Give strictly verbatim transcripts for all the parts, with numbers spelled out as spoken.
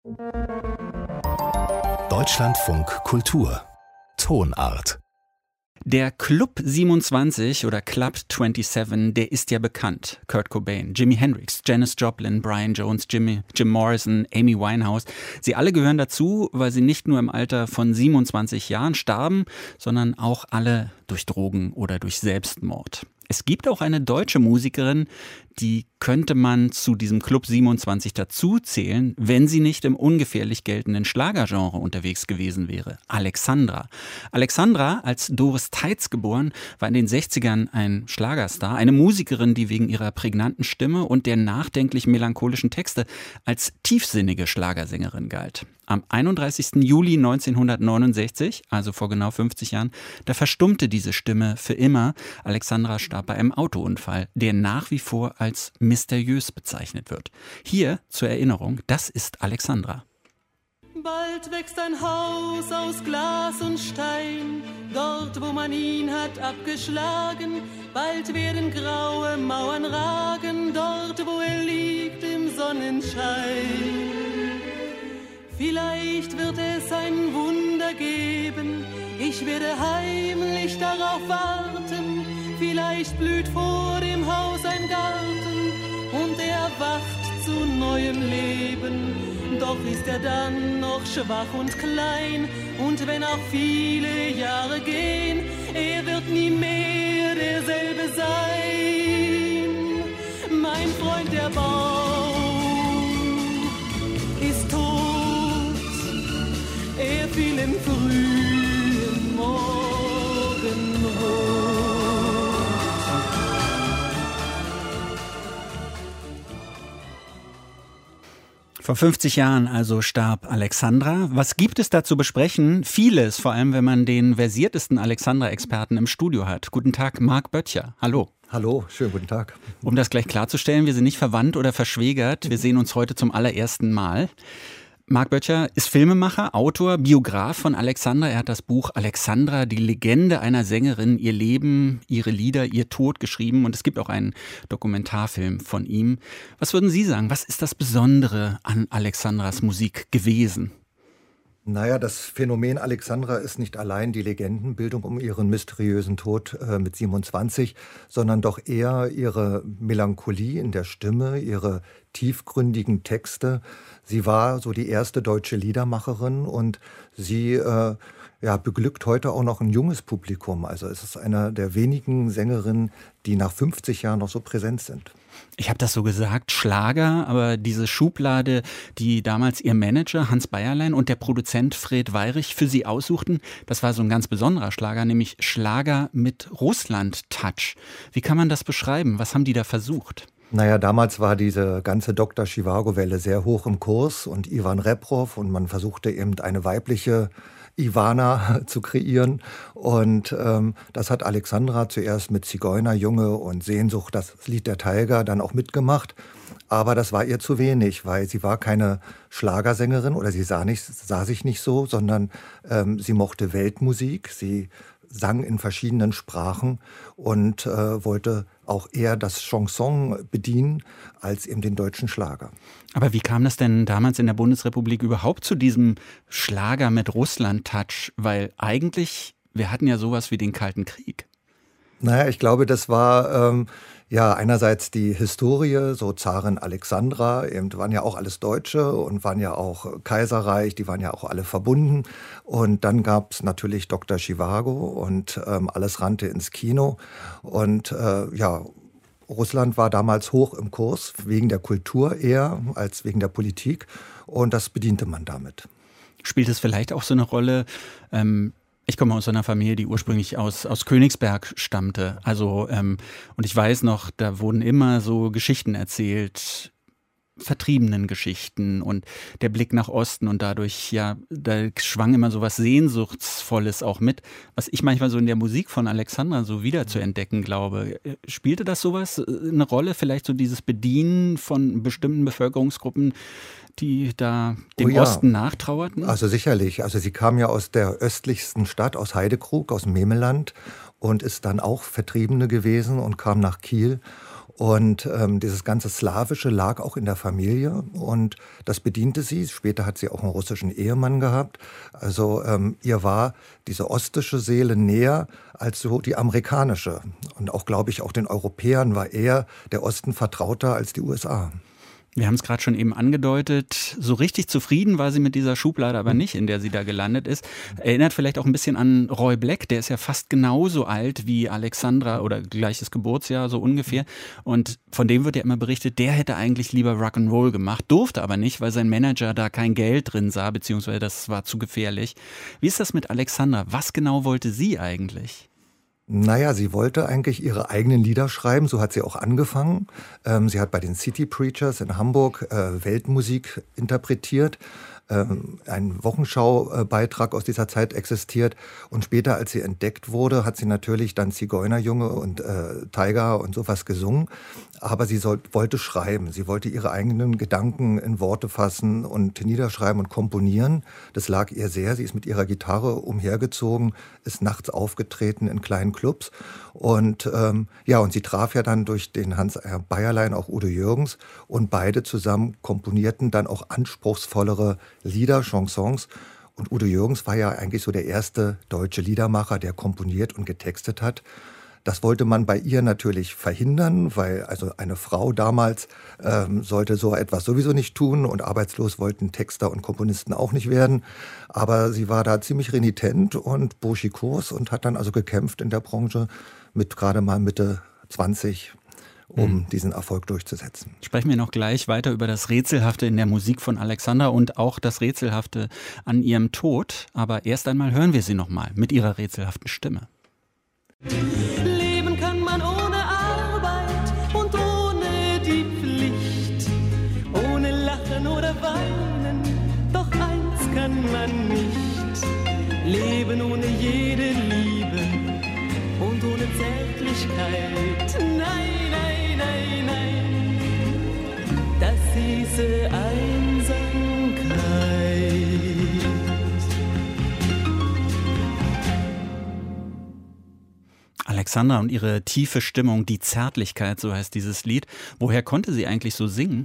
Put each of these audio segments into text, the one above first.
Deutschlandfunk Kultur Tonart. Der Club siebenundzwanzig oder Club siebenundzwanzig, der ist ja bekannt. Kurt Cobain, Jimi Hendrix, Janis Joplin, Brian Jones, Jimmy, Jim Morrison, Amy Winehouse. Sie alle gehören dazu, weil sie nicht nur im Alter von siebenundzwanzig Jahren starben, sondern auch alle durch Drogen oder durch Selbstmord. Es gibt auch eine deutsche Musikerin, die könnte man zu diesem Club siebenundzwanzig dazuzählen, wenn sie nicht im ungefährlich geltenden Schlagergenre unterwegs gewesen wäre. Alexandra. Alexandra, als Doris Teitz geboren, war in den sechzigern ein Schlagerstar, eine Musikerin, die wegen ihrer prägnanten Stimme und der nachdenklich melancholischen Texte als tiefsinnige Schlagersängerin galt. Am einunddreißigsten Juli neunzehnhundertneunundsechzig, also vor genau fünfzig Jahren, da verstummte diese Stimme für immer. Alexandra starb bei einem Autounfall, der nach wie vor als mysteriös bezeichnet wird. Hier zur Erinnerung, das ist Alexandra. Bald wächst ein Haus aus Glas und Stein, dort wo man ihn hat abgeschlagen. Bald werden graue Mauern ragen, dort wo er liegt im Sonnenschein. Vielleicht wird es ein Wunder geben, ich werde heimlich darauf warten. Vielleicht blüht vor dem Haus ein Garten und er wacht zu neuem Leben. Doch ist er dann noch schwach und klein und wenn auch viele Jahre gehen, er wird nie mehr derselbe sein. Mein Freund der Baum ist tot, er fiel im frühen Morgenrot. Vor fünfzig Jahren also starb Alexandra. Was gibt es da zu besprechen? Vieles, vor allem wenn man den versiertesten Alexandra-Experten im Studio hat. Guten Tag, Marc Böttcher. Hallo. Hallo, schönen guten Tag. Um das gleich klarzustellen, wir sind nicht verwandt oder verschwägert. Wir sehen uns heute zum allerersten Mal. Marc Böttcher ist Filmemacher, Autor, Biograf von Alexandra. Er hat das Buch Alexandra, die Legende einer Sängerin, ihr Leben, ihre Lieder, ihr Tod geschrieben. Und es gibt auch einen Dokumentarfilm von ihm. Was würden Sie sagen? Was ist das Besondere an Alexandras Musik gewesen? Naja, das Phänomen Alexandra ist nicht allein die Legendenbildung um ihren mysteriösen Tod äh, mit siebenundzwanzig, sondern doch eher ihre Melancholie in der Stimme, ihre tiefgründigen Texte. Sie war so die erste deutsche Liedermacherin und sie äh, ja, beglückt heute auch noch ein junges Publikum. Also es ist eine der wenigen Sängerinnen, die nach fünfzig Jahren noch so präsent sind. Ich habe das so gesagt, Schlager, aber diese Schublade, die damals ihr Manager Hans Beierlein und der Produzent Fred Weyrich für sie aussuchten, das war so ein ganz besonderer Schlager, nämlich Schlager mit Russland-Touch. Wie kann man das beschreiben? Was haben die da versucht? Naja, damals war diese ganze Doktor Zhivago-Welle sehr hoch im Kurs und Ivan Reprov und man versuchte eben eine weibliche Ivana zu kreieren und ähm, das hat Alexandra zuerst mit Zigeunerjunge und Sehnsucht, das Lied der Tiger, dann auch mitgemacht, aber das war ihr zu wenig, weil sie war keine Schlagersängerin oder sie sah, nicht, sah sich nicht so, sondern ähm, sie mochte Weltmusik, sie sang in verschiedenen Sprachen und äh, wollte auch eher das Chanson bedienen als eben den deutschen Schlager. Aber wie kam das denn damals in der Bundesrepublik überhaupt zu diesem Schlager mit Russland-Touch? Weil eigentlich, wir hatten ja sowas wie den Kalten Krieg. Naja, ich glaube, das war ähm, ja einerseits die Historie, so Zarin Alexandra, eben waren ja auch alles Deutsche und waren ja auch Kaiserreich, die waren ja auch alle verbunden. Und dann gab es natürlich Doktor Zhivago und ähm, alles rannte ins Kino. Und äh, ja, Russland war damals hoch im Kurs, wegen der Kultur eher als wegen der Politik. Und das bediente man damit. Spielt es vielleicht auch so eine Rolle? Ähm Ich komme aus einer Familie, die ursprünglich aus, aus Königsberg stammte. Also, ähm, und ich weiß noch, da wurden immer so Geschichten erzählt, vertriebenen Geschichten und der Blick nach Osten und dadurch, ja, da schwang immer so was Sehnsuchtsvolles auch mit, was ich manchmal so in der Musik von Alexandra so wieder zu entdecken glaube. Spielte das sowas eine Rolle, vielleicht so dieses Bedienen von bestimmten Bevölkerungsgruppen, die da dem oh ja. Osten nachtrauerten? Also sicherlich. Also sie kam ja aus der östlichsten Stadt, aus Heidekrug, aus dem Memeland und ist dann auch Vertriebene gewesen und kam nach Kiel. Und ähm, dieses ganze Slawische lag auch in der Familie und das bediente sie. Später hat sie auch einen russischen Ehemann gehabt. Also ähm, ihr war diese ostische Seele näher als so die amerikanische. Und auch, glaube ich, auch den Europäern war eher der Osten vertrauter als die U S A. Wir haben es gerade schon eben angedeutet, so richtig zufrieden war sie mit dieser Schublade aber nicht, in der sie da gelandet ist. Erinnert vielleicht auch ein bisschen an Roy Black, der ist ja fast genauso alt wie Alexandra oder gleiches Geburtsjahr, so ungefähr. Und von dem wird ja immer berichtet, der hätte eigentlich lieber Rock'n'Roll gemacht, durfte aber nicht, weil sein Manager da kein Geld drin sah, beziehungsweise das war zu gefährlich. Wie ist das mit Alexandra? Was genau wollte sie eigentlich? Naja, sie wollte eigentlich ihre eigenen Lieder schreiben, so hat sie auch angefangen. Ähm, sie hat bei den City Preachers in Hamburg äh, Weltmusik interpretiert. Ähm, ein Wochenschaubeitrag aus dieser Zeit existiert. Und später, als sie entdeckt wurde, hat sie natürlich dann Zigeunerjunge und äh, Tiger und sowas gesungen. Aber sie soll, wollte schreiben. Sie wollte ihre eigenen Gedanken in Worte fassen und niederschreiben und komponieren. Das lag ihr sehr. Sie ist mit ihrer Gitarre umhergezogen, ist nachts aufgetreten in kleinen Clubs. Und ähm, ja, und sie traf ja dann durch den Hans Bayerlein auch Udo Jürgens. Und beide zusammen komponierten dann auch anspruchsvollere Lieder, Chansons. Und Udo Jürgens war ja eigentlich so der erste deutsche Liedermacher, der komponiert und getextet hat. Das wollte man bei ihr natürlich verhindern, weil also eine Frau damals ähm, sollte so etwas sowieso nicht tun und arbeitslos wollten Texter und Komponisten auch nicht werden. Aber sie war da ziemlich renitent und burschikos und hat dann also gekämpft in der Branche mit gerade mal Mitte zwanzig, um mhm. diesen Erfolg durchzusetzen. Sprechen wir noch gleich weiter über das Rätselhafte in der Musik von Alexandra und auch das Rätselhafte an ihrem Tod. Aber erst einmal hören wir sie nochmal mit ihrer rätselhaften Stimme. Leben kann man ohne Arbeit und ohne die Pflicht, ohne Lachen oder Weinen, doch eins kann man nicht. Leben ohne jede Liebe und ohne Zärtlichkeit. Nein, nein, nein, nein, das hieße Einsamkeit. Alexandra und ihre tiefe Stimmung, die Zärtlichkeit, so heißt dieses Lied. Woher konnte sie eigentlich so singen?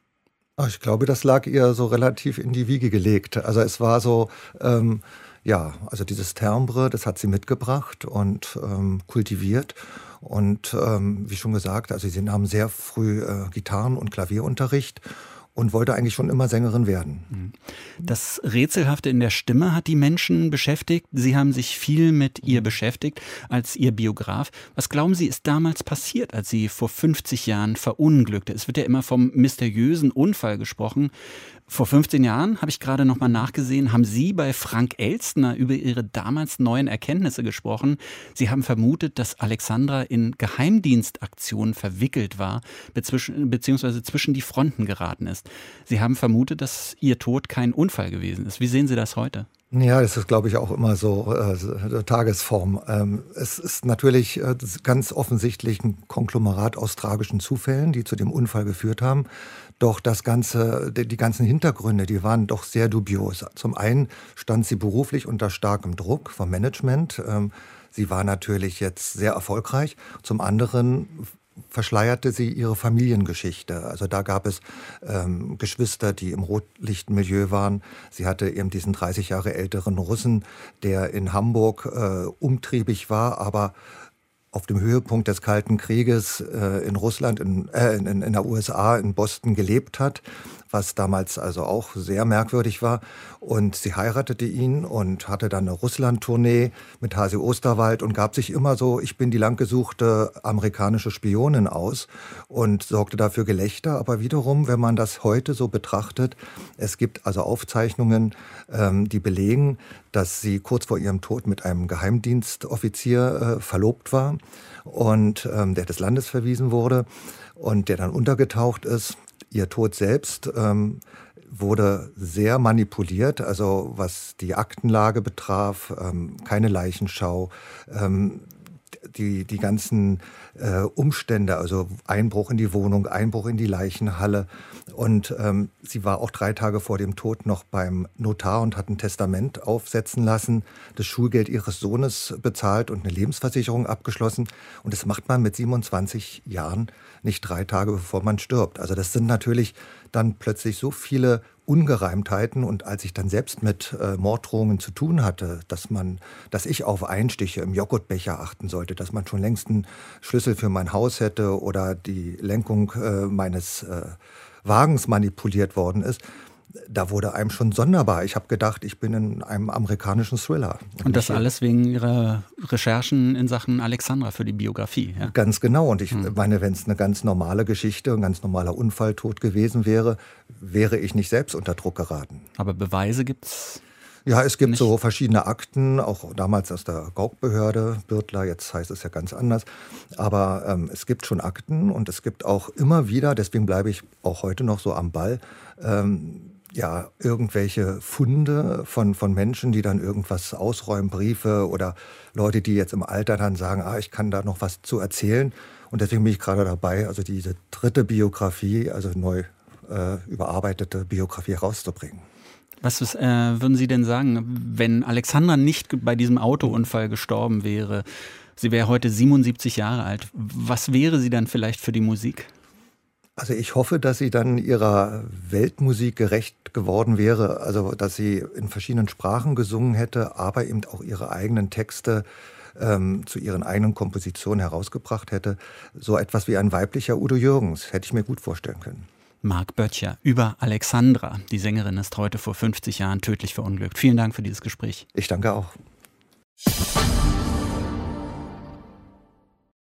Ich glaube, das lag ihr so relativ in die Wiege gelegt. Also es war so, ähm, ja, also dieses Timbre, das hat sie mitgebracht und ähm, kultiviert. Und ähm, wie schon gesagt, also sie nahm sehr früh äh, Gitarren- und Klavierunterricht und wollte eigentlich schon immer Sängerin werden. Das Rätselhafte in der Stimme hat die Menschen beschäftigt. Sie haben sich viel mit ihr beschäftigt als ihr Biograf. Was glauben Sie, ist damals passiert, als sie vor fünfzig Jahren verunglückte? Es wird ja immer vom mysteriösen Unfall gesprochen. Vor fünfzehn Jahren, habe ich gerade noch mal nachgesehen, haben Sie bei Frank Elstner über Ihre damals neuen Erkenntnisse gesprochen. Sie haben vermutet, dass Alexandra in Geheimdienstaktionen verwickelt war, beziehungsweise zwischen die Fronten geraten ist. Sie haben vermutet, dass ihr Tod kein Unfall gewesen ist. Wie sehen Sie das heute? Ja, das ist, glaube ich, auch immer so äh, Tagesform. Ähm, es ist natürlich äh, ganz offensichtlich ein Konglomerat aus tragischen Zufällen, die zu dem Unfall geführt haben. Doch das ganze, die, die ganzen Hintergründe, die waren doch sehr dubios. Zum einen stand sie beruflich unter starkem Druck vom Management. Ähm, sie war natürlich jetzt sehr erfolgreich. Zum anderen verschleierte sie ihre Familiengeschichte. Also da gab es ähm, Geschwister, die im Rotlichtmilieu waren. Sie hatte eben diesen dreißig Jahre älteren Russen, der in Hamburg äh, umtriebig war, aber auf dem Höhepunkt des Kalten Krieges äh, in Russland, in, äh, in, in der U S A, in Boston gelebt hat, was damals also auch sehr merkwürdig war. Und sie heiratete ihn und hatte dann eine Russland-Tournee mit Hasi Osterwald und gab sich immer so, ich bin die langgesuchte amerikanische Spionin aus und sorgte dafür Gelächter. Aber wiederum, wenn man das heute so betrachtet, es gibt also Aufzeichnungen, ähm, die belegen, dass sie kurz vor ihrem Tod mit einem Geheimdienstoffizier äh, verlobt war und ähm, der des Landes verwiesen wurde und der dann untergetaucht ist. Ihr Tod selbst ähm, wurde sehr manipuliert, also was die Aktenlage betraf, ähm, keine Leichenschau. Ähm, die, die ganzen äh, Umstände, also Einbruch in die Wohnung, Einbruch in die Leichenhalle. Und ähm, sie war auch drei Tage vor dem Tod noch beim Notar und hat ein Testament aufsetzen lassen, das Schulgeld ihres Sohnes bezahlt und eine Lebensversicherung abgeschlossen. Und das macht man mit siebenundzwanzig Jahren nicht drei Tage, bevor man stirbt. Also das sind natürlich dann plötzlich so viele Ungereimtheiten. Und als ich dann selbst mit äh, Morddrohungen zu tun hatte, dass man, dass ich auf Einstiche im Joghurtbecher achten sollte, dass man schon längst einen Schlüssel für mein Haus hätte oder die Lenkung äh, meines äh, Wagens manipuliert worden ist, da wurde einem schon sonderbar. Ich habe gedacht, ich bin in einem amerikanischen Thriller. Und, und das alles wegen Ihrer Recherchen in Sachen Alexandra für die Biografie. Ja? Ganz genau. Und ich hm. meine, wenn es eine ganz normale Geschichte, ein ganz normaler Unfalltod gewesen wäre, wäre ich nicht selbst unter Druck geraten. Aber Beweise gibt's? Ja, es gibt nicht. so verschiedene Akten, auch damals aus der Gauk-Behörde, Birtler, jetzt heißt es ja ganz anders. Aber ähm, es gibt schon Akten und es gibt auch immer wieder, deswegen bleibe ich auch heute noch so am Ball, ähm, ja, irgendwelche Funde von, von Menschen, die dann irgendwas ausräumen, Briefe oder Leute, die jetzt im Alter dann sagen, ah, ich kann da noch was zu erzählen. Und deswegen bin ich gerade dabei, also diese dritte Biografie, also neu äh, überarbeitete Biografie herauszubringen. Was äh, würden Sie denn sagen, wenn Alexandra nicht bei diesem Autounfall gestorben wäre, sie wäre heute siebenundsiebzig Jahre alt, was wäre sie dann vielleicht für die Musik? Also ich hoffe, dass sie dann ihrer Weltmusik gerecht geworden wäre, also dass sie in verschiedenen Sprachen gesungen hätte, aber eben auch ihre eigenen Texte ähm, zu ihren eigenen Kompositionen herausgebracht hätte. So etwas wie ein weiblicher Udo Jürgens, hätte ich mir gut vorstellen können. Marc Böttcher über Alexandra. Die Sängerin ist heute vor fünfzig Jahren tödlich verunglückt. Vielen Dank für dieses Gespräch. Ich danke auch.